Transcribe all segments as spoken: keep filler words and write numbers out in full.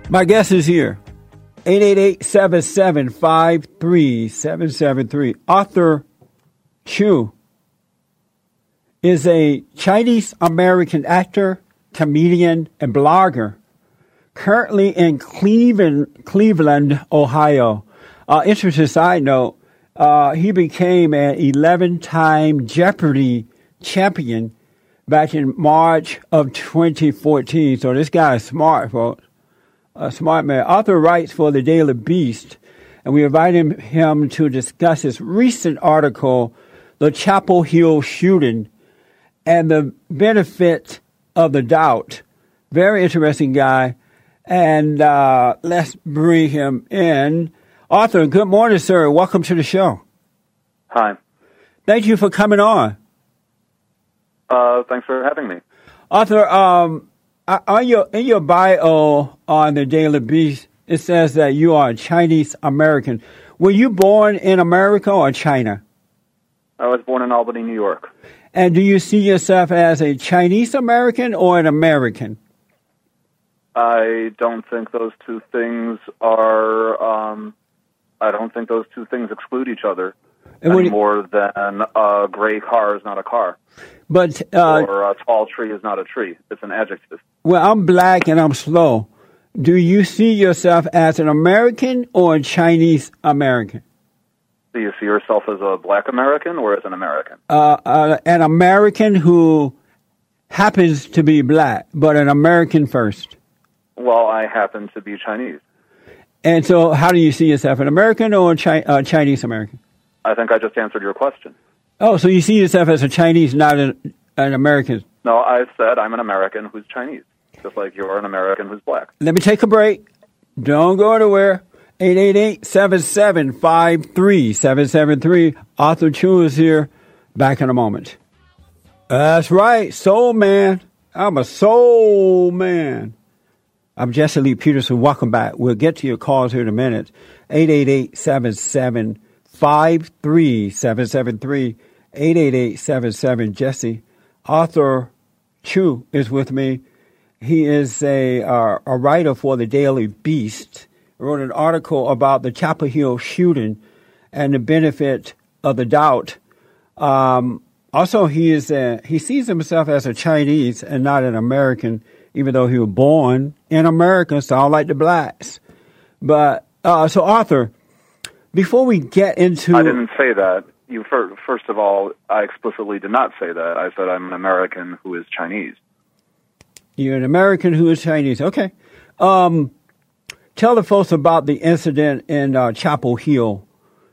My guest is here. eight eight eight, seven seven five, three seven seven three. Arthur Chu is a Chinese-American actor, comedian, and blogger, currently in Cleveland, Cleveland, Ohio. Uh, interesting side note, uh, he became an eleven-time Jeopardy champion back in March of twenty fourteen. So this guy is smart, folks. A smart man. Arthur writes for the Daily Beast, and we invited him to discuss his recent article, The Chapel Hill Shooting, and the benefit of the doubt. Very interesting guy. And uh, let's bring him in. Arthur, good morning, sir. Welcome to the show. Hi. Thank you for coming on. Uh, thanks for having me. Arthur, um, on your, in your bio on the Daily Beast, it says that you are Chinese American. Were you born in America or China? I was born in Albany, New York. And do you see yourself as a Chinese American or an American? I don't think those two things are, um, I don't think those two things exclude each other any you, more than a gray car is not a car. But uh, or a tall tree is not a tree. It's an adjective. Well, I'm black and I'm slow. Do you see yourself as an American or a Chinese American? Do you see yourself as a black American or as an American? Uh, uh, an American who happens to be black, but an American first. Well, I happen to be Chinese. And so how do you see yourself, an American or a Chi- uh, Chinese American? I think I just answered your question. Oh, so you see yourself as a Chinese, not an, an American? No, I said I'm an American who's Chinese, just like you're an American who's black. Let me take a break. Don't go anywhere. eight eight eight, seven seven five, three seven seven three. Arthur Chu is here. Back in a moment. That's right. Soul man. I'm a soul man. I'm Jesse Lee Peterson. Welcome back. We'll get to your calls here in a minute. eight eight eight, seven seven five, three seven seven three. eight eight eight, seven seven, Jesse. Arthur Chu is with me. He is a uh, a writer for the Daily Beast. He wrote an article about the Chapel Hill shooting and the benefit of the doubt. Um, also, he is a, he sees himself as a Chinese and not an American, even though he was born in America, sound like the blacks. But uh, so, Arthur, before we get into, I didn't say that. You first of all, I explicitly did not say that. I said I'm an American who is Chinese. You're an American who is Chinese. Okay. Um, tell the folks about the incident in uh, Chapel Hill.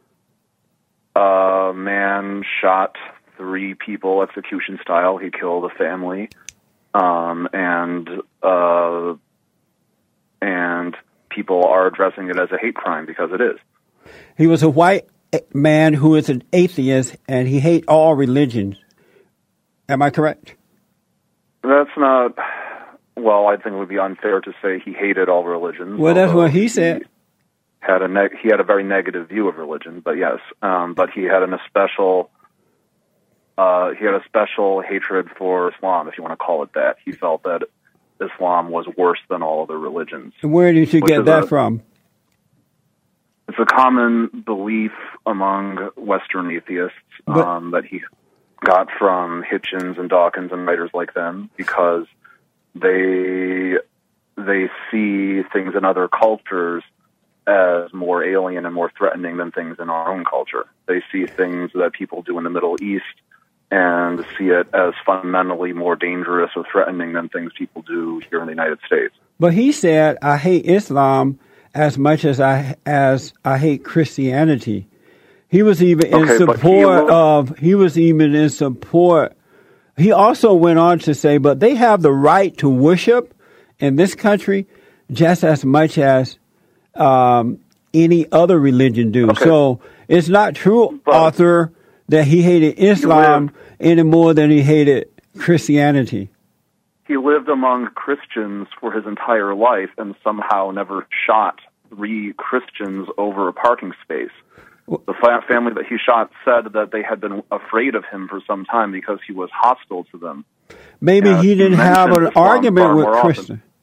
A man shot three people execution style. He killed a family, um, and uh, and people are addressing it as a hate crime because it is. He was a white man who is an atheist, and he hates all religions. Am I correct? That's not... Well, I think it would be unfair to say he hated all religions. Well, that's what he said. He had a neg- he had a very negative view of religion, but yes, um, but he had an especial uh, he had a special hatred for Islam, if you want to call it that. He felt that Islam was worse than all other religions. Where did you get that a, from? It's a common belief among Western atheists but, um, that he got from Hitchens and Dawkins and writers like them, because they they see things in other cultures as more alien and more threatening than things in our own culture. They see things that people do in the Middle East and see it as fundamentally more dangerous or threatening than things people do here in the United States. But he said, I hate Islam as much as I as I hate Christianity. He was even in okay, support he was, of, he was even in support. He also went on to say, but they have the right to worship in this country just as much as um, any other religion do. Okay. So it's not true, but Arthur, that he hated Islam any more than he hated Christianity. He lived among Christians for his entire life and somehow never shot three Christians over a parking space. The family that he shot said that they had been afraid of him for some time because he was hostile to them. Maybe and he didn't he have an Islam argument with Christians. Christians.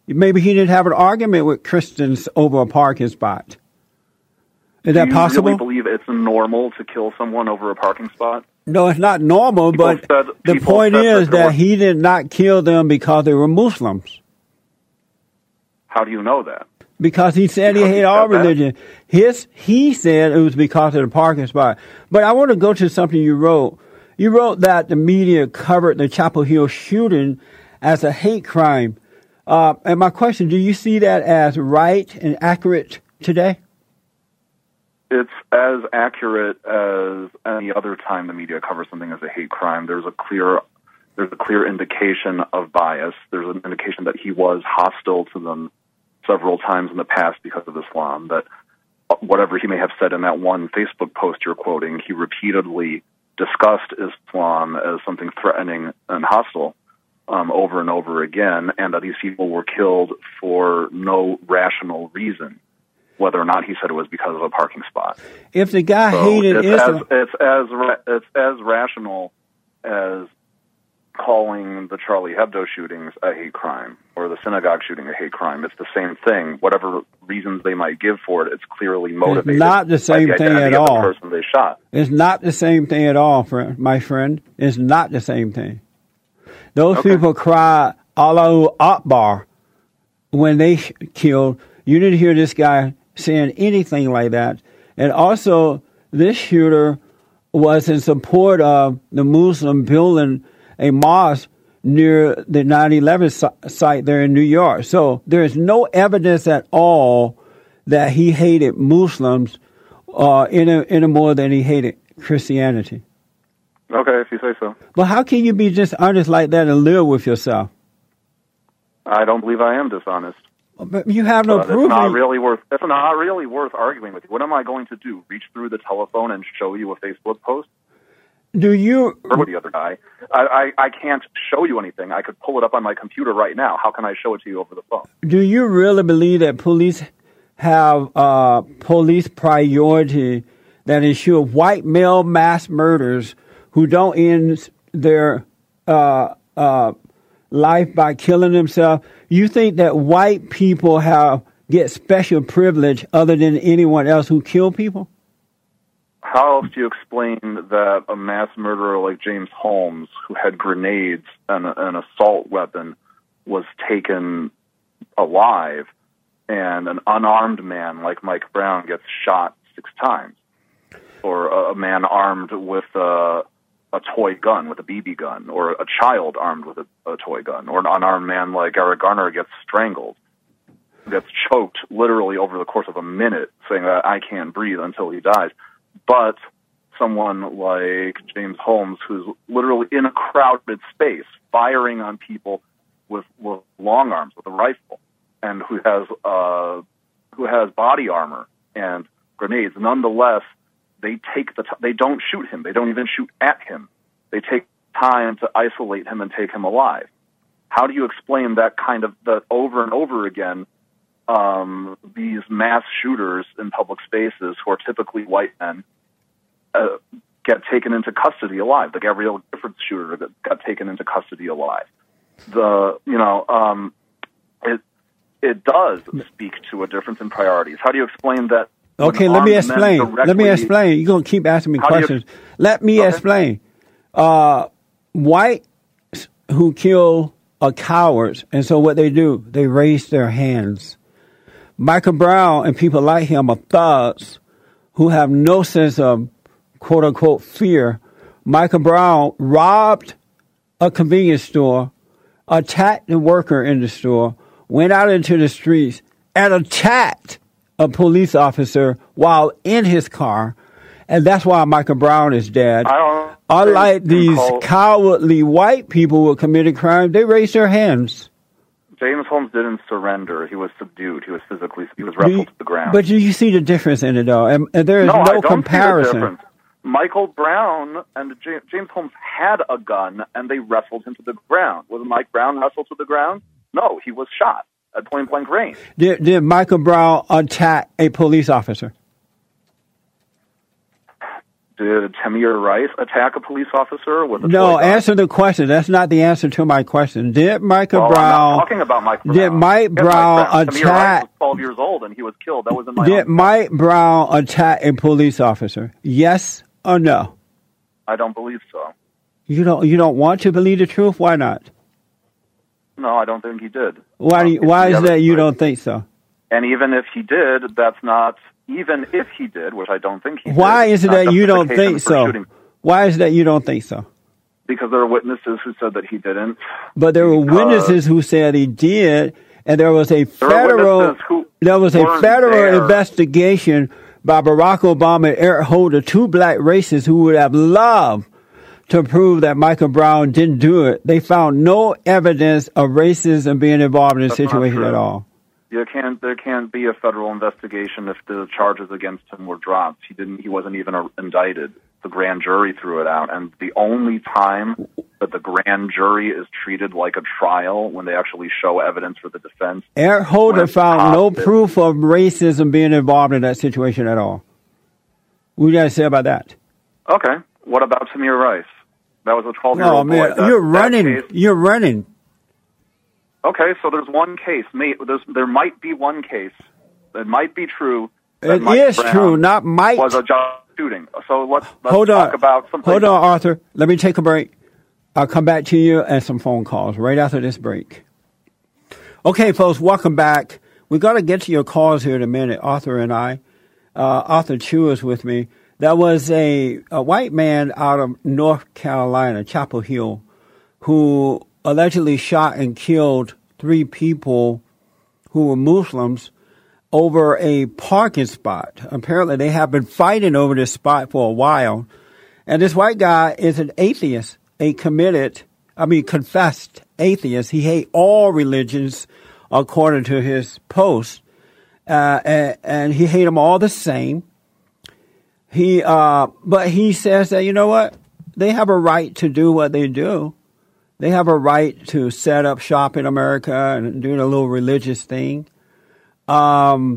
Maybe he didn't have an argument with Christians over a parking spot. Is Do that you possible? really believe it's normal to kill someone over a parking spot? No, it's not normal, People but said- the people point said that is there that were- he did not kill them because they were Muslims. How do you know that? Because he said Because he he hated all said that? religion. His, he said it was because of the parking spot. But I want to go to something you wrote. You wrote that the media covered the Chapel Hill shooting as a hate crime. Uh, and my question, do you see that as right and accurate today? It's as accurate as any other time the media covers something as a hate crime. There's a clear, there's a clear indication of bias. There's an indication that he was hostile to them several times in the past because of Islam. That whatever he may have said in that one Facebook post you're quoting, he repeatedly discussed Islam as something threatening and hostile um, over and over again, and that these people were killed for no rational reason, whether or not he said it was because of a parking spot. If the guy So hated it's Islam, as it's as ra- it's as rational as calling the Charlie Hebdo shootings a hate crime or the synagogue shooting a hate crime. It's the same thing. Whatever reasons they might give for it, it's clearly motivated. not the same by the thing identity at of all. The person they shot. it's not the same thing at all, friend, my friend. It's not the same thing. Those Okay. people cry Allahu Akbar when they sh- killed. You didn't hear this guy saying anything like that. And also, this shooter was in support of the Muslim building a mosque near the nine eleven si- site there in New York. So there is no evidence at all that he hated Muslims uh, any, any more than he hated Christianity. Okay, if you say so. But how can you be just honest like that and live with yourself? I don't believe I am dishonest. But you have no But proof. it's not really worth. It's not really worth arguing with you. What am I going to do? Reach through the telephone and show you a Facebook post? Do you Or with the other guy? I, I I can't show you anything. I could pull it up on my computer right now. How can I show it to you over the phone? do you really believe that police have uh, police priority that ensure white male mass murders who don't end their uh, uh, life by killing themselves? You think that white people have get special privilege other than anyone else who kill people? How else do you explain that a mass murderer like James Holmes, who had grenades and a- an assault weapon, was taken alive, and an unarmed man like Mike Brown gets shot six times? Or a, a man armed with a, a toy gun, with a B B gun, or a child armed with a, a toy gun, or an unarmed man like Eric Garner gets strangled, gets choked literally over the course of a minute, saying that I can't breathe until he dies. But someone like James Holmes, who's literally in a crowded space, firing on people with, with long arms, with a rifle, and who has uh, who has body armor and grenades, nonetheless, they take the t- they don't shoot him. They don't even shoot at him. They take time to isolate him and take him alive. How do you explain that kind of that over and over again? Um, these mass shooters in public spaces, who are typically white men, uh, get taken into custody alive. The Gabrielle Giffords shooter that got taken into custody alive. The you know um, it it does speak to a difference in priorities. How do you explain that? Okay, when let me armed men explain. Let me directly- explain. You're going to keep asking me How do you- questions. Let me Okay. explain. Uh, whites who kill are cowards, and so what they do, they raise their hands. Michael Brown and people like him are thugs who have no sense of quote-unquote fear. Michael Brown robbed a convenience store, attacked the worker in the store, went out into the streets, and attacked a police officer while in his car, and that's why Michael Brown is dead. I don't Unlike think these call- cowardly white people who committed crime, they raise their hands. James Holmes didn't surrender. He was subdued. He was physically, he was wrestled Do you- to the ground. But do you see the difference in it, though? And, and there is no, no, I don't comparison. see the difference. Michael Brown and James, James Holmes had a gun, and they wrestled him to the ground. Was Mike Brown wrestled to the ground? No, he was shot at point blank range. Did, did Michael Brown attack a police officer? Did Tamir Rice attack a police officer with a No, toy gun? answer the question. That's not the answer to my question. Did Michael well, Brown... I'm not talking about Mike Brown. Did Mike Yes, Brown Mike Brown. Tamir Rice attack... was twelve years old and he was killed. That was in my Did own Mike Brown attack a police officer? Yes or no? I don't believe so. You don't You don't want to believe the truth? Why not? No, I don't think he did. Why, do you, Um, why it's is the that other you side. don't think so? And even if he did, that's not... Even if he did, which I don't think he Why did... is it not that you don't justification think for so? shooting. Why is it that you don't think so? Because there are witnesses who said that he didn't. But there were Because witnesses who said he did, and there was a There are federal witnesses who there was a weren't federal there. investigation by Barack Obama and Eric Holder, two black racists who would have loved to prove that Michael Brown didn't do it. They found no evidence of racism being involved in the That's not situation true. at all. You can't. There can't be a federal investigation if the charges against him were dropped. He didn't. He wasn't even uh, indicted. The grand jury threw it out, and the only time that the grand jury is treated like a trial when they actually show evidence for the defense. Eric Holder when found no positive. proof of racism being involved in that situation at all. What do you guys say about that? Okay. What about Tamir Rice? That was a twelve-year-old Oh man, boy. That- you're that running. case- You're running. Okay, so there's one case. May, there's, there might be one case. It might be true. that It Mike is Brown true, not might. Was a job shooting. So let's, let's Hold talk on. about something. Hold on, Arthur. Let me take a break. I'll come back to you and some phone calls right after this break. Okay, folks, welcome back. We got to get to your calls here in a minute, Arthur and I. Uh, Arthur Chu is with me. There was a, a white man out of North Carolina, Chapel Hill, who allegedly shot and killed three people who were Muslims over a parking spot. Apparently, they have been fighting over this spot for a while. And this white guy is an atheist, a committed, I mean, confessed atheist. He hates all religions, according to his post. Uh, and, and he hates them all the same. He, uh, but he says that, you know what? They have a right to do what they do. They have a right to set up shop in America and do a little religious thing. Um,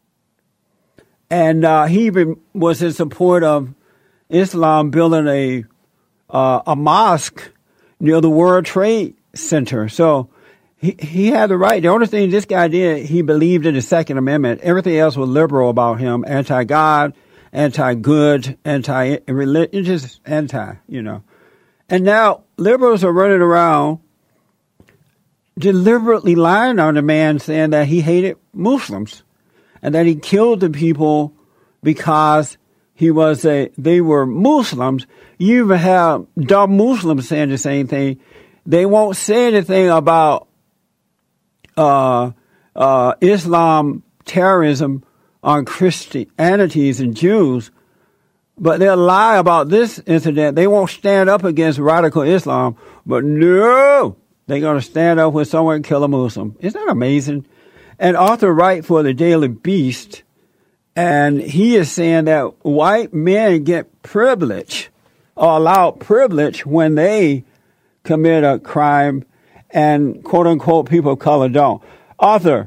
and uh, he even was in support of Islam building a uh, a mosque near the World Trade Center. So he he had the right. The only thing this guy did, he believed in the Second Amendment. Everything else was liberal about him, anti-God, anti-good, anti-religious, anti, you know. And now liberals are running around deliberately lying on the man, saying that he hated Muslims and that he killed the people because he was a, they were Muslims. You even have dumb Muslims saying the same thing. They won't say anything about uh, uh, Islam terrorism on Christianities and Jews, but they'll lie about this incident. They won't stand up against radical Islam, but no, they're going to stand up when someone kill a Muslim. Isn't that amazing? And Arthur Wright for the Daily Beast, and he is saying that white men get privilege or allowed privilege when they commit a crime, and quote unquote people of color don't. Arthur,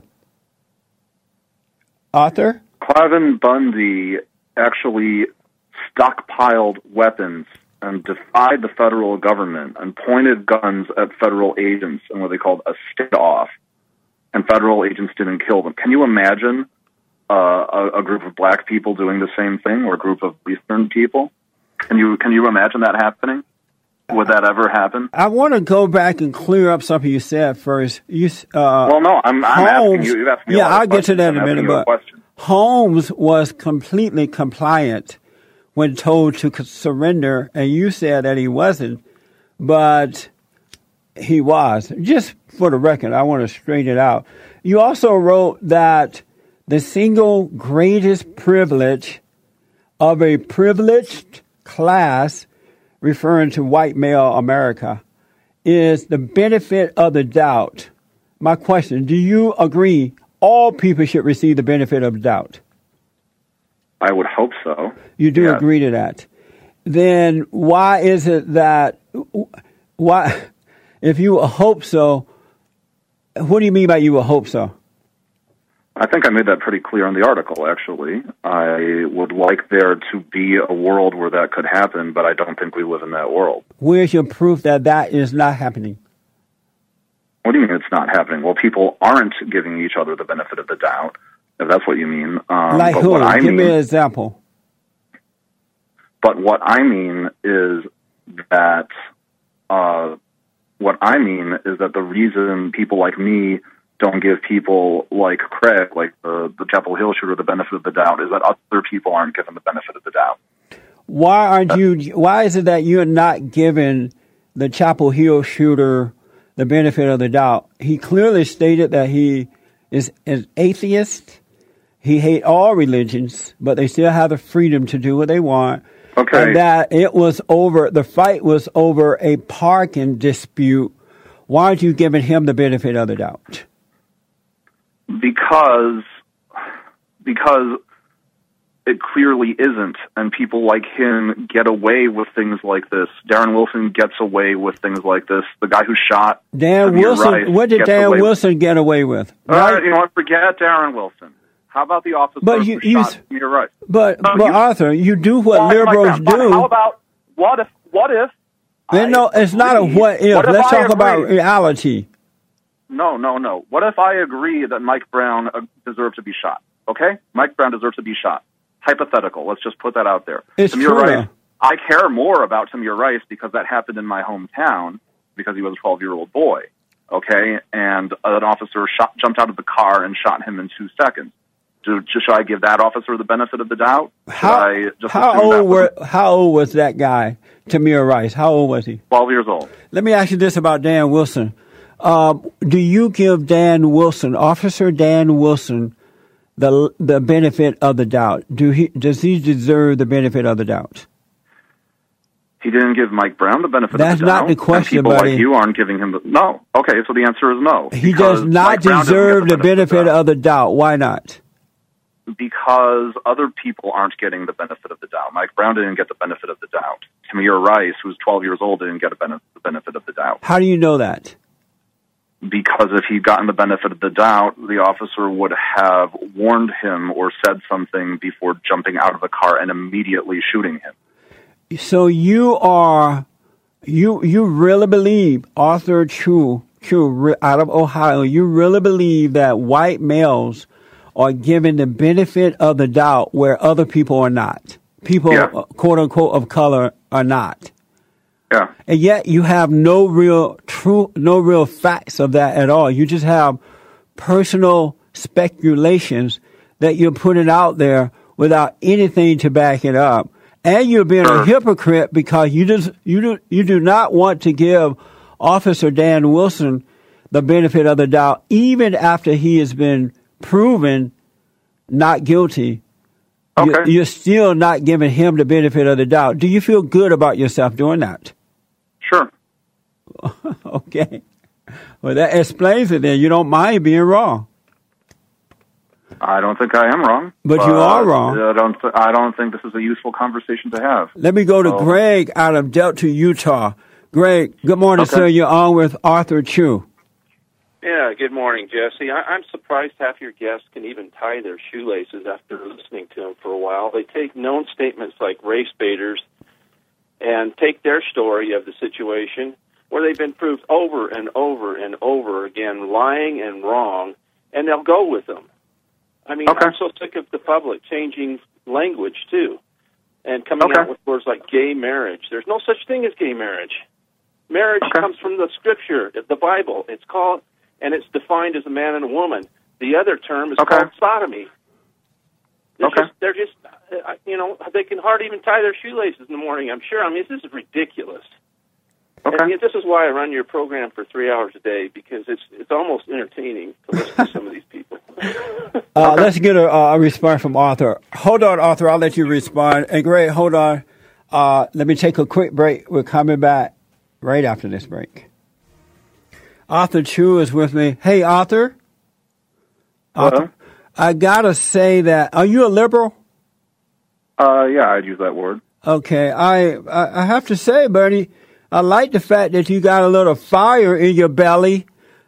Arthur, Cliven Bundy actually stockpiled weapons and defied the federal government and pointed guns at federal agents in what they called a standoff, and federal agents didn't kill them. Can you imagine uh, a, a group of black people doing the same thing, or a group of Eastern people? Can you can you imagine that happening? Would that ever happen? I want to go back and clear up something you said first. You, uh, well, no, I'm, I'm asking Holmes, you. You've asked me a yeah, lot of I'll get to that in a questions. I'm minute. asking you a But question. Holmes was completely compliant when told to surrender, and you said that he wasn't, but he was. Just for the record, I want to straighten it out. You also wrote that the single greatest privilege of a privileged class, referring to white male America, is the benefit of the doubt. My question, do you agree all people should receive the benefit of the doubt? I would hope so. You do Yes. agree to that. Then why is it that, why, if you hope so, what do you mean by you will hope so? I think I made that pretty clear in the article, actually. I would like there to be a world where that could happen, but I don't think we live in that world. Where's your proof that that is not happening? What do you mean it's not happening? Well, people aren't giving each other the benefit of the doubt, if that's what you mean. Um, like but who? What I Give mean, me an example. But what I mean is that, uh, what I mean is that the reason people like me don't give people like Craig, like the, the Chapel Hill shooter, the benefit of the doubt is that other people aren't given the benefit of the doubt. Why aren't you, why is it that you're not giving the Chapel Hill shooter the benefit of the doubt? He clearly stated that he is an atheist. He hates all religions, but they still have the freedom to do what they want. Okay. And that it was over, the fight was over a parking dispute. Why aren't you giving him the benefit of the doubt? Because, because it clearly isn't, and people like him get away with things like this. Darren Wilson gets away with things like this. The guy who shot Dan Tamir Wilson, Rice what did gets Dan away Wilson with. get away with? Uh, Right? you know what? Forget Darren Wilson. How about the officer But you- who you- shot Tamir Rice? But, No, but you- Arthur, you do what Well, liberals like that. But do. How about what if? What if? Then no, it's not a agree- what if. What if Let's I talk about agree? reality. No, no, no. What if I agree that Mike Brown uh, deserved to be shot? Okay, Mike Brown deserves to be shot. Hypothetical. Let's just put that out there. It's Tamir true, Rice. though. I care more about Tamir Rice because that happened in my hometown because he was a twelve-year-old boy. Okay, and an officer shot, jumped out of the car and shot him in two seconds. Do, should I give that officer the benefit of the doubt? Should How, I just how assume that old was were how old was that guy, Tamir Rice? How old was he? twelve years old? Let me ask you this about Dan Wilson. Um, do you give Dan Wilson, Officer Dan Wilson, the the benefit of the doubt? Do he does he deserve the benefit of the doubt? He didn't give Mike Brown the benefit That's of the doubt. not the question, and people buddy. like you aren't giving him the no. Okay, so the answer is no. He because does not Mike Brown doesn't deserve get the benefit of the doubt. Why not? Because other people aren't getting the benefit of the doubt. Mike Brown didn't get the benefit of the doubt. Tamir Rice, who's twelve years old, didn't get a benefit, the benefit of the doubt. How do you know that? Because if he'd gotten the benefit of the doubt, the officer would have warned him or said something before jumping out of the car and immediately shooting him. So you are, you you really believe, Arthur Chu, Chu out of Ohio, you really believe that white males are given the benefit of the doubt where other people are not. People, Yeah. quote unquote, of color are not. Yeah. And yet you have no real true, no real facts of that at all. You just have personal speculations that you're putting out there without anything to back it up. And you're being Sure. a hypocrite because you just, you do, you do not want to give Officer Dan Wilson the benefit of the doubt, even after he has been proven not guilty. Okay. You're, you're still not giving him the benefit of the doubt. Do you feel good about yourself doing that? Sure. Okay. Well, that explains it then. You don't mind being wrong. I don't think I am wrong. But you are wrong. I don't. Th- I don't think this is a useful conversation to have. Let me go to Oh. Greg out of Delta, Utah. Greg, good morning, Okay. sir. You're on with Arthur Chu. Yeah, good morning, Jesse. I, I'm surprised half your guests can even tie their shoelaces after listening to them for a while. They take known statements like race baiters and take their story of the situation where they've been proved over and over and over again lying and wrong, and they'll go with them. I mean, Okay. I'm so sick of the public changing language, too, and coming Okay. out with words like gay marriage. There's no such thing as gay marriage. Marriage Okay. comes from the Scripture, the Bible. It's called, and it's defined as a man and a woman. The other term is Okay. called sodomy. They're Okay. just, they're just, uh, you know, they can hardly even tie their shoelaces in the morning, I'm sure. I mean, this is ridiculous. Okay. And yet this is why I run your program for three hours a day, because it's it's almost entertaining to listen to some of these people. Uh, let's get a, a response from Arthur. Hold on, Arthur. I'll let you respond. And Greg, hold on. Uh, let me take a quick break. We're coming back right after this break. Arthur Chu is with me. Hey, Arthur. Arthur, I gotta say that. Are you a liberal? Uh, yeah, I'd use that word. Okay, I, I I have to say, Bernie, I like the fact that you got a little fire in your belly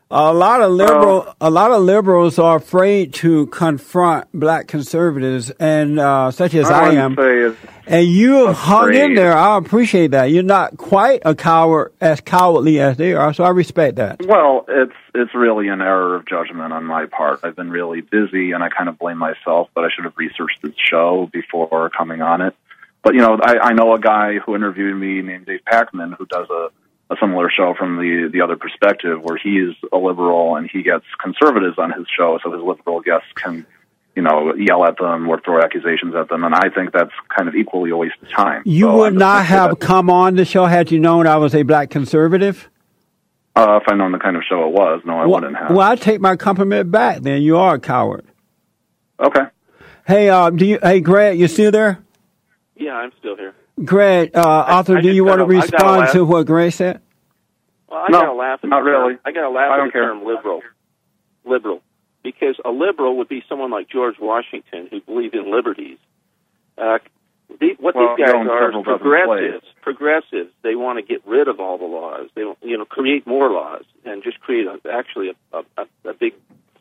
A lot of liberal, well, a lot of liberals are afraid to confront black conservatives, and uh, such as I, I am. And you have hung in there. I appreciate that. You're not quite a coward, as cowardly as they are. So I respect that. Well, it's it's really an error of judgment on my part. I've been really busy, and I kind of blame myself. But I should have researched this show before coming on it. But you know, I, I know a guy who interviewed me named Dave Packman, who does a. a similar show from the, the other perspective, where he's a liberal and he gets conservatives on his show, so his liberal guests can, you know, yell at them or throw accusations at them, and I think that's kind of equally a waste of time. You so would not have come on the show had you known I was a black conservative? Uh, if I'd known the kind of show it was, no, I well, wouldn't have. Well, I take my compliment back, then. You are a coward. Okay. Hey, uh, do you, hey, Greg, you still there? Yeah, I'm still here. Greg, uh, Arthur, do you want to respond to what Greg said? Well, I no, gotta laugh at not the really. Term, I gotta laugh I at don't the care. term liberal. Liberal. Because a liberal would be someone like George Washington who believed in liberties. Uh, the, what well, these guys are is progressives. Progressives. They want to get rid of all the laws. They you know, create more laws and just create a, actually a, a, a big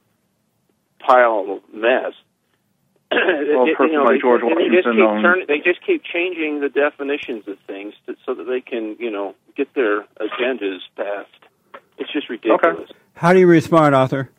pile of mess. Well, a person you know, like they, George they Washington just keep owns... turn, they just keep changing the definitions of things to, so that they can, you know, get their agendas passed. It's just ridiculous. Okay. How do you respond, Arthur?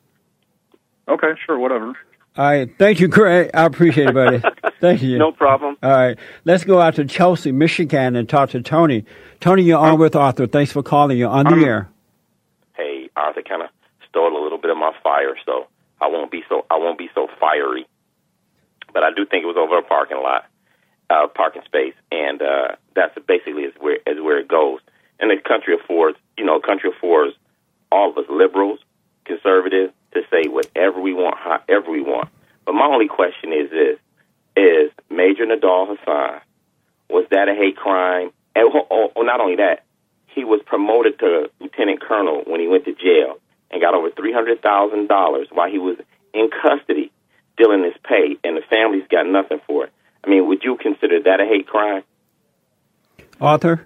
Okay, sure, whatever. All right. Thank you, Greg. I appreciate it, buddy. Thank you. No problem. All right. Let's go out to Chelsea, Michigan, and talk to Tony. Tony, you're on with Arthur. Thanks for calling. You're on the um, air. Hey, Arthur kind of stole a little bit of my fire, so I won't be so I won't be so fiery. But I do think it was over a parking lot, uh, parking space, and uh, that's basically is where is where it goes. And the country affords, you know, country affords all of us liberals, conservatives, to say whatever we want, however we want. But my only question is this: is Major Nidal Hasan, was that a hate crime? And oh, oh, not only that, he was promoted to lieutenant colonel when he went to jail and got over three hundred thousand dollars while he was in custody, stealing his pay, and the family's got nothing for it. I mean, would you consider that a hate crime? Arthur?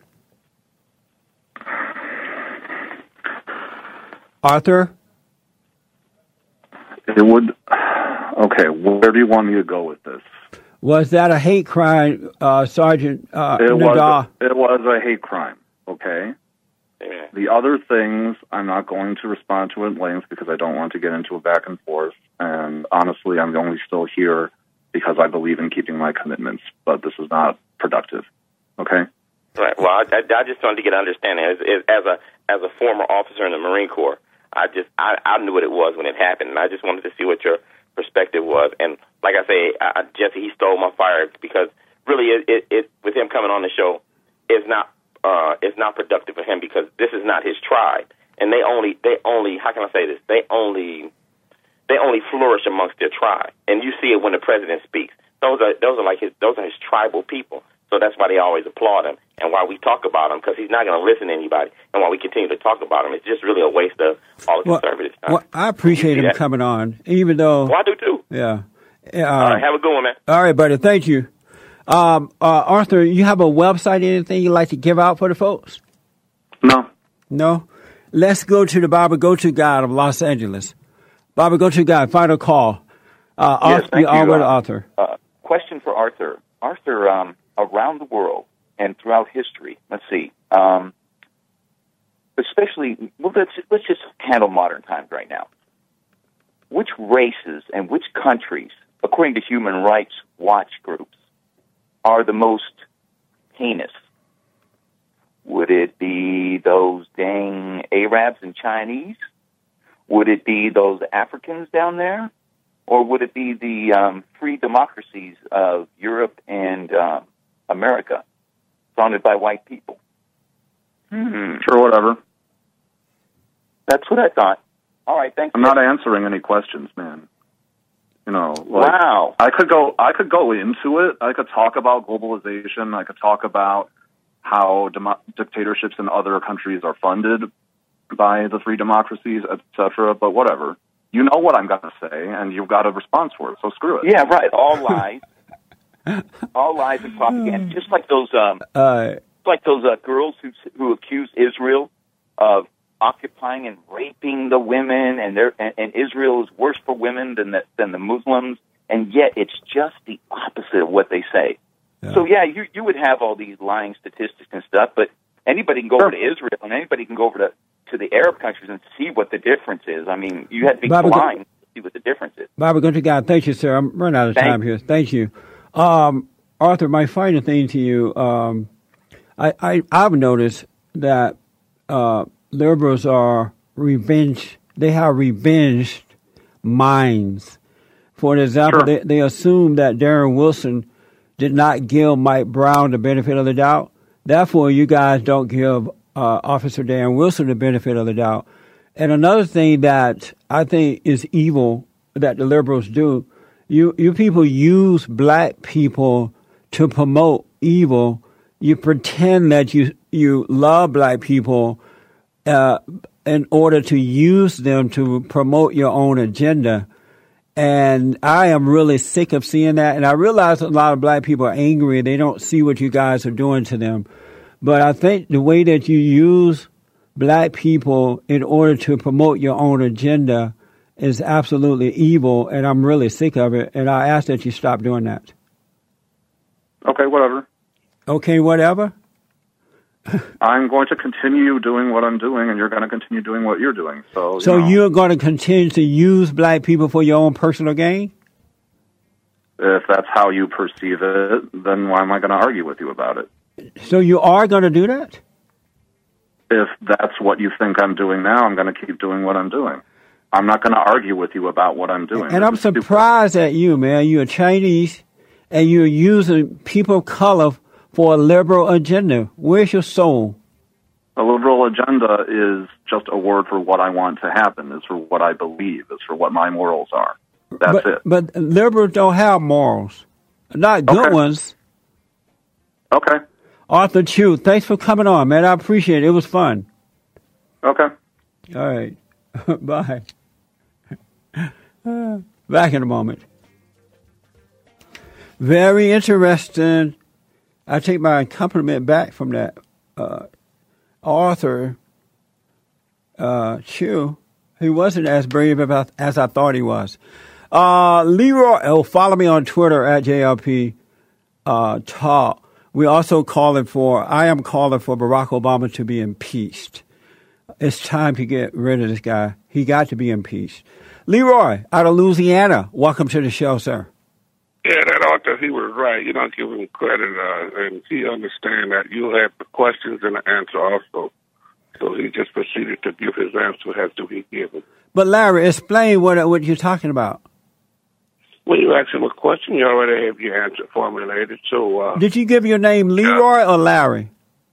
Arthur? It would... Okay, where do you want me to go with this? Was that a hate crime, uh, Sergeant uh, it Nidal? Was a, it was a hate crime, okay? Yeah. The other things, I'm not going to respond to at length because I don't want to get into a back and forth. And honestly, I'm only still here because I believe in keeping my commitments. But this is not productive. Okay. Right. Well, I, I just wanted to get an understanding as, as a as a former officer in the Marine Corps. I just I, I knew what it was when it happened, and I just wanted to see what your perspective was. And like I say, I, Jesse, he stole my fire because really, it, it, it with him coming on the show, is not. Uh, it's not productive for him because this is not his tribe, and they only, they only, how can I say this? They only, they only flourish amongst their tribe, and you see it when the president speaks. Those are, those are like his, those are his tribal people. So that's why they always applaud him, and why we talk about him because he's not going to listen to anybody, and why we continue to talk about him. It's just really a waste of all the well, conservatives' time. Well, I appreciate him that? coming on, even though. Well, I do too. Yeah. Uh, all right, have a good one, man. All right, buddy. Thank you. Um, uh, Arthur, you have a website, anything you'd like to give out for the folks? No. No? Let's go to the Bible Go-To Guide of Los Angeles. Bible Go-To Guide, final call. Uh, yes, Arthur, thank you. on with Uh, Arthur. Uh, question for Arthur. Arthur, um, around the world and throughout history, let's see, um, especially, well, let's, let's just handle modern times right now. Which races and which countries, according to Human Rights Watch groups, are the most heinous? Would it be those dang Arabs and Chinese? Would it be those Africans down there? Or would it be the um, free democracies of Europe and uh, America, founded by white people? Hmm. Sure, whatever. That's what I thought. All right, thanks. I'm not answering any questions, man. You know, like, wow. I could go. I could go into it. I could talk about globalization. I could talk about how dem- dictatorships in other countries are funded by the free democracies, et cetera. But whatever. You know what I'm going to say, and you've got a response for it. So screw it. Yeah, right. All lies. All lies and propaganda. Just like those, um, uh, like those uh, girls who who accuse Israel of occupying and raping the women, and they're, and, and Israel is worse for women than the, than the Muslims, and yet it's just the opposite of what they say. Yeah. So, yeah, you, you would have all these lying statistics and stuff, but anybody can go sure. over to Israel, and anybody can go over to, to the Arab countries and see what the difference is. I mean, you have to be Bobby, blind to see what the difference is. Bobby, good to God. Thank you, sir. I'm running out of Thank time you. here. Thank you. Um, Arthur, my final thing to you, um, I, I, I've noticed that uh, liberals are revenge. They have revenged minds. For example, sure. they, they assume that Darren Wilson did not give Mike Brown the benefit of the doubt. Therefore, you guys don't give uh, Officer Darren Wilson the benefit of the doubt. And another thing that I think is evil that the liberals do, you, you people use black people to promote evil. You pretend that you you love black people uh, in order to use them to promote your own agenda. And I am really sick of seeing that. And I realize a lot of black people are angry. They don't see what you guys are doing to them. But I think the way that you use black people in order to promote your own agenda is absolutely evil. And I'm really sick of it. And I ask that you stop doing that. Okay, whatever. Okay, whatever? I'm going to continue doing what I'm doing, and you're going to continue doing what you're doing. So, so you know, you're going to continue to use black people for your own personal gain? If that's how you perceive it, then why am I going to argue with you about it? So you are going to do that? If that's what you think I'm doing now, I'm going to keep doing what I'm doing. I'm not going to argue with you about what I'm doing. And this I'm surprised stupid. at you, man. You're Chinese, and you're using people of color for a liberal agenda. Where's your soul? A liberal agenda is just a word for what I want to happen. It's for what I believe. It's for what my morals are. That's but, it. But liberals don't have morals. Not good okay. ones. Okay. Arthur Chu, thanks for coming on, man. I appreciate it. It was fun. Okay. All right. Bye. Back in a moment. Very interesting. I take my compliment back from that uh, Arthur uh, Chu. He wasn't as brave about, as I thought he was. Uh, Leroy, oh, follow me on Twitter at J L P uh, Talk. We also calling for, I am calling for Barack Obama to be impeached. It's time to get rid of this guy. He got to be impeached. Leroy, out of Louisiana, welcome to the show, sir. Yeah, that Arthur, he was right. You don't give him credit, uh, and he understand that you have the questions and the answer also. So he just proceeded to give his answer as to he gave it. But Larry, explain what what you're talking about. When you ask him a question, you already have your answer formulated. So uh, did you give your name Leroy yeah. or Larry?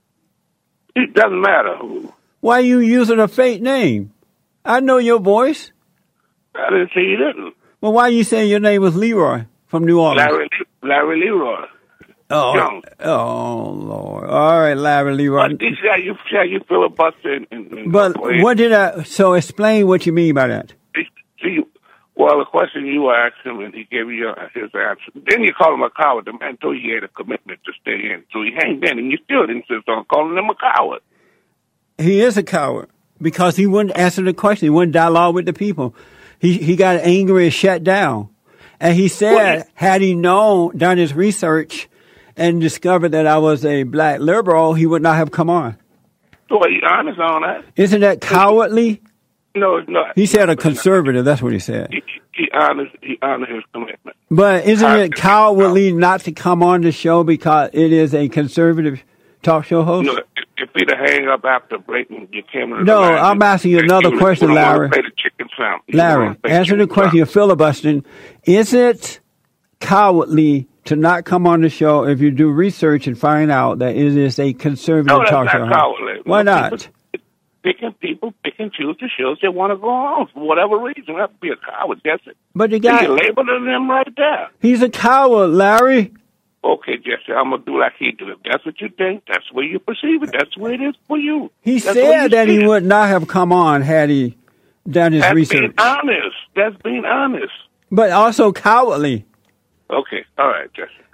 It doesn't matter who. Why are you using a fake name? I know your voice. I didn't say you didn't. Well, why are you saying your name was Leroy from New Orleans? Larry, Larry Leroy. Oh, Young. oh, Lord. All right, Larry Leroy. But this is how you, how you filibuster. And, and but what did I, so explain what you mean by that. See, well, the question you asked him, and he gave you his answer. Then you call him a coward. The man told you he had a commitment to stay in. So he hanged in, and you still insist on calling him a coward. He is a coward because he wouldn't answer the question. He wouldn't dialogue with the people. He he got angry and shut down. And he said, well, had he known, done his research, and discovered that I was a black liberal, he would not have come on. So he's honest on that. Isn't that cowardly? No, it's not. He said a conservative. That's what he said. He, he honored he honored his commitment. But isn't it cowardly not to come on the show because it is a conservative talk show host? No, if he'd have hang up after breaking your camera. No, I'm asking you another question, Larry. Larry, answer the question. You're filibustering. Is it cowardly to not come on the show if you do research and find out that it is a conservative no, talk that's show? Not cowardly. Why not? People, picking people, pick and choose the shows they want to go on for whatever reason. You have to be a coward, that's it. But the guy, you're labeling them right there. He's a coward, Larry. Okay, Jesse, I'm going to do like he do. If that's what you think, that's the way you perceive it. That's the way it is for you. He that's said that he would not have come on had he done his that's research. That's being honest. That's being honest. But also cowardly. Okay, all right, Jesse. Hey, oh, Larry, Larry. Larry. Uh-huh. So yeah. your first name is Leroy?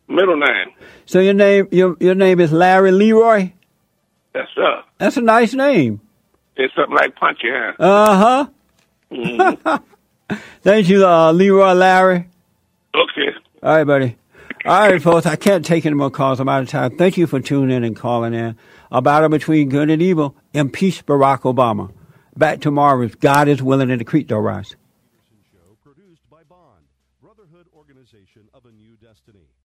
Middle name. So your name your your name is Larry Leroy? Yes, sir. That's a nice name. It's something like Punchy Hand. Uh-huh. Mm-hmm. Thank you, uh, Leroy Larry. Okay. All right, buddy. All right, folks, I can't take any more calls. I'm out of time. Thank you for tuning in and calling in. A battle between good and evil. Impeach Barack Obama. Back tomorrow if God is willing and the creek don't rise. Show produced by Bond, Brotherhood Organization of a New Destiny.